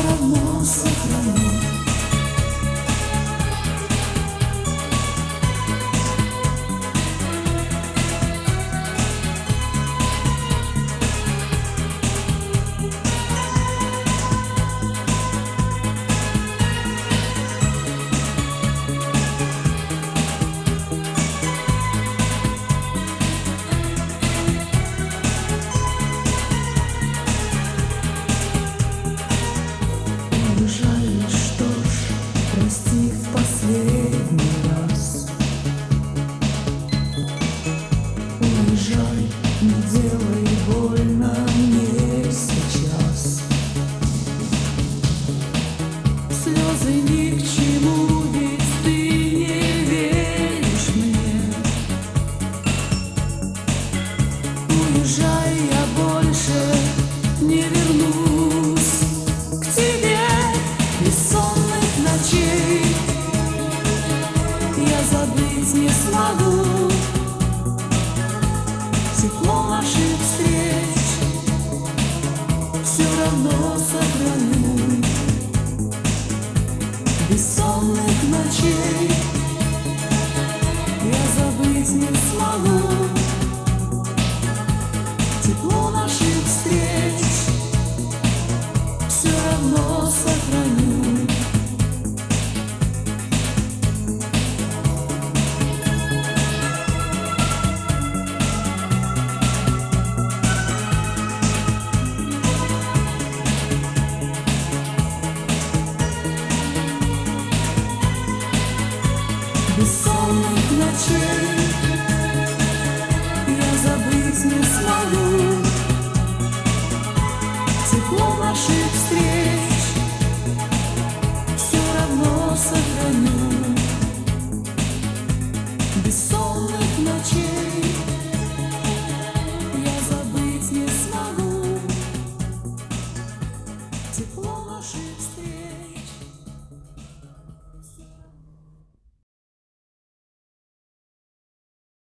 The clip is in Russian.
равно сохраню. Уезжаешь, что ж, прости в последний раз. Уезжай, не делай больно мне сейчас. Слезы ни к чему, ведь ты не веришь мне. Уезжай, я больше не вернусь к тебе. Бессонных ночей я забыть не смогу. Тепло наших встреч все равно сохраню. Бессонных ночей я забыть не смогу. Тепло наших встреч все равно сохраню. Бессонных ночей я забыть не смогу. Тепло наших